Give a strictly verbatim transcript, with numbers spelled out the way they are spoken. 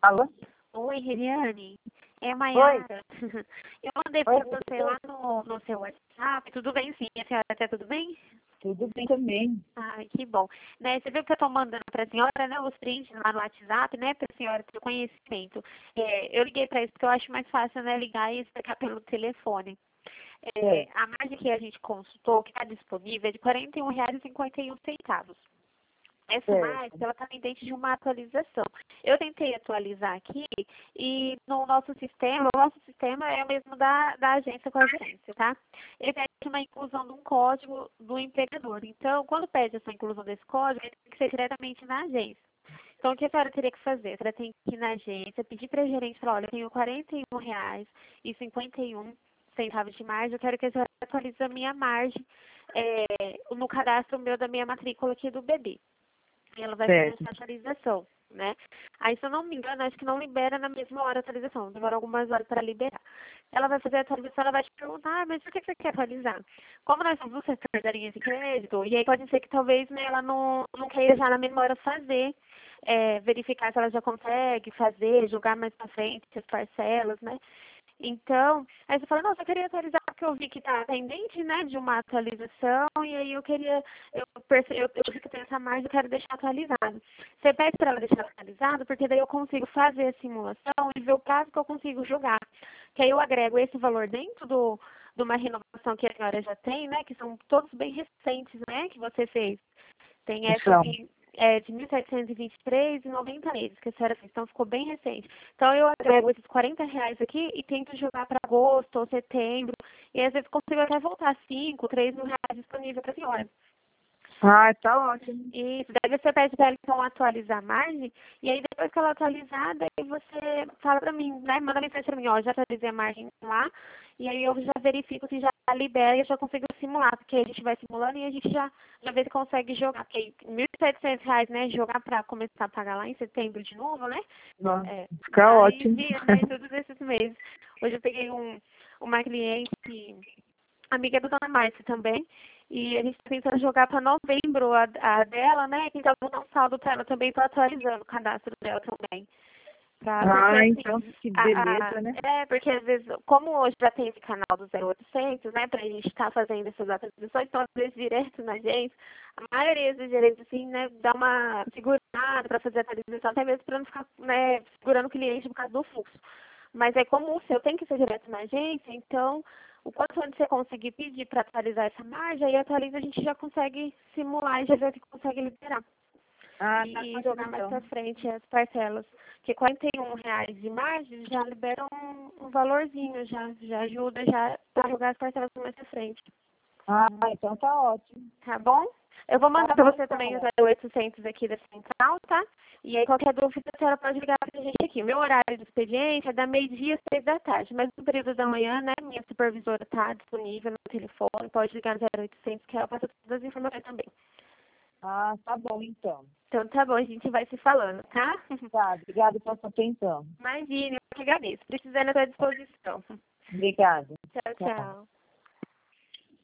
Alô? Oi, Reliane. É a Oi. Maiara. Eu mandei Oi, para você lá no, no seu WhatsApp. Tudo bem, sim? A senhora está tudo bem? tudo bem também. Ai, que bom. Né, você viu que eu estou mandando para a senhora, né, os prints lá no WhatsApp, né, para a senhora ter conhecimento. É, eu liguei para isso porque eu acho mais fácil, né, ligar e explicar pelo telefone. É, É, a margem que a gente consultou, que está disponível, é de quarenta e um reais e cinquenta e um centavos. Essa margem, certo. ela está pendente de uma atualização. Eu tentei atualizar aqui e no nosso sistema, o nosso sistema é o mesmo da, da agência com a gerência, tá? Ele pede uma inclusão de um código do empregador. Então, quando pede essa inclusão desse código, ele tem que ser diretamente na agência. Então, o que a senhora teria que fazer? A senhora tem que ir na agência, pedir para a gerente, falar, olha, eu tenho quarenta e um reais e cinquenta e um centavos de margem, eu quero que a senhora atualize a minha margem é, no cadastro meu da minha matrícula aqui do bebê. E ela vai fazer Certo. essa atualização, né? Aí, se eu não me engano, acho que não libera na mesma hora a atualização, demora algumas horas para liberar. Ela vai fazer a atualização, ela vai te perguntar, ah, mas por que você quer atualizar? Como nós somos um setor da linha de crédito, e aí pode ser que talvez né, ela não, não queira já na mesma hora fazer, é, verificar se ela já consegue fazer, jogar mais para frente as parcelas, né? Então, aí você fala, nossa, eu queria atualizar porque eu vi que está pendente, né, de uma atualização, e aí eu queria, eu, perce, eu, eu vi que tem essa margem, eu quero deixar atualizado. Você pede para ela deixar atualizado, porque daí eu consigo fazer a simulação e ver o prazo que eu consigo jogar. Que aí eu agrego esse valor dentro do, de uma renovação que a senhora já tem, né, que são todos bem recentes, né, que você fez. Tem essa Então, aqui é, de mil setecentos e vinte e três e noventa meses que a senhora fez, então ficou bem recente. Então eu agrego esses quarenta reais aqui e tento jogar para agosto ou setembro, e às vezes consigo até voltar cinco, três mil reais disponível para a senhora. ah, tá ótimo. Isso, daí você pede para ela então atualizar a margem, e aí depois que ela atualizar, daí você fala para mim, né? Manda mensagem para mim, ó, já atualizei a margem lá, e aí eu já verifico se já libera e eu já consigo simular, porque a gente vai simulando e a gente já, já vê se consegue jogar, porque aí mil e setecentos reais, né, jogar para começar a pagar lá em setembro de novo, né? Nossa, É, fica aí ótimo. via, né, todos esses meses. Hoje eu peguei um, uma cliente que amiga da Dona Márcia também. E a gente tá tentando jogar para novembro a, a dela, né? Tentar botar um saldo para ela também, tô atualizando o cadastro dela também. Pra, porque Ah, assim, então que a, a, beleza, né? é, porque às vezes, como hoje já tem esse canal do zero oitocentos, né, pra gente estar tá fazendo essas atualizações, então às vezes direto na gente, a maioria dos gerentes, assim, né, dá uma segurada para fazer a atualização, até mesmo para não ficar, né, segurando o cliente por causa do fluxo. Mas é como o seu tem que ser direto na agência, então, o quanto antes você conseguir pedir para atualizar essa margem, aí atualiza, a gente já consegue simular e já vê o que consegue liberar. Ah, tá E, e ótimo jogar mais então. para frente as parcelas. Porque quarenta e um reais de margem já libera um, um valorzinho, já, já ajuda já a jogar as parcelas mais para frente. Ah, então tá ótimo. Tá bom? Eu vou Tá mandar para bom, você também o então. zero oitocentos aqui da central, tá? E aí qualquer dúvida a senhora pode ligar para a gente aqui. Meu horário de expediente é da meio-dia às seis da tarde, mas no período da manhã, né, minha supervisora está disponível no telefone, pode ligar no zero oitocentos que ela passa todas as informações também. Ah, tá bom então. Então tá bom, a gente vai se falando, tá? Tá, obrigada pela sua atenção. Imagine, eu que agradeço. Precisando à sua disposição. Obrigada. Tchau, Tchau. tchau.